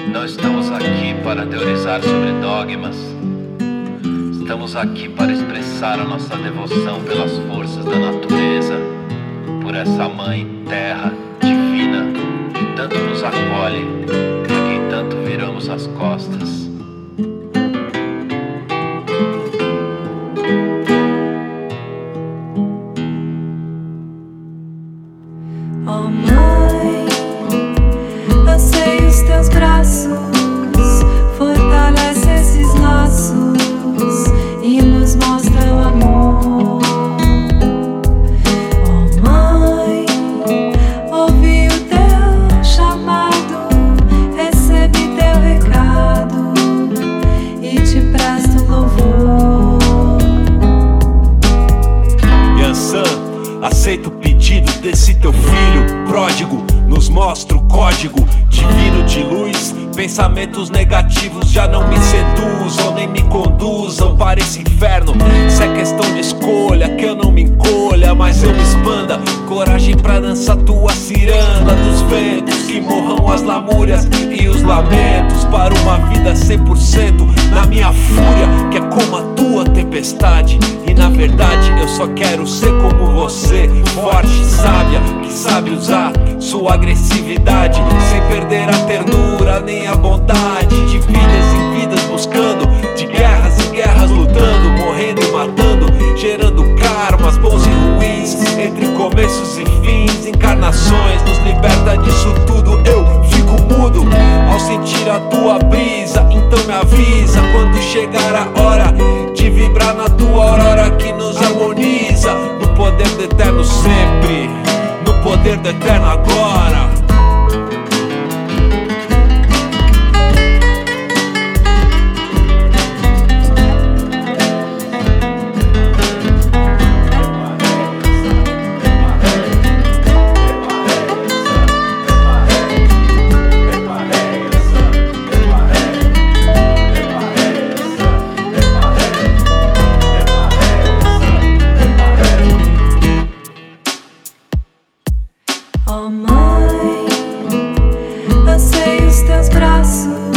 Não estamos aqui para teorizar sobre dogmas. Estamos aqui para expressar a nossa devoção pelas forças da natureza, por essa mãe terra divina que tanto nos acolhe, a quem tanto viramos as costas. Oh mãe, eu sei os teus braços, fortalece esses laços e nos mostra o amor. Oh mãe, ouvi o teu chamado, recebi teu recado e te presto louvor. Yansan, aceita o pedido desse teu filho pródigo, nos mostra o código divino de luz. Pensamentos negativos já não me seduzam, nem me conduzam para esse inferno. Se é questão de escolha, que eu não me encolha, mas eu me expanda. Coragem pra dançar tua ciranda dos ventos, que morram as lamúrias e os lamentos, para uma vida 100% na minha fúria, que é como a tua tempestade. E na verdade eu só quero ser como você, forte, sábia, que sabe usar sua agressividade sem perder a ternura nem a bondade. De vidas em vidas buscando, de guerras em guerras lutando, morrendo e matando, gerando karmas bons e ruins, entre começos e fins, encarnações. Nos liberta disso tudo, eu fico mudo ao sentir a tua brisa. Então me avisa quando chegar a hora de vibrar na tua aurora que nos harmoniza, no poder do eterno sempre, no poder do eterno agora. Oh mãe, eu sei os teus braços,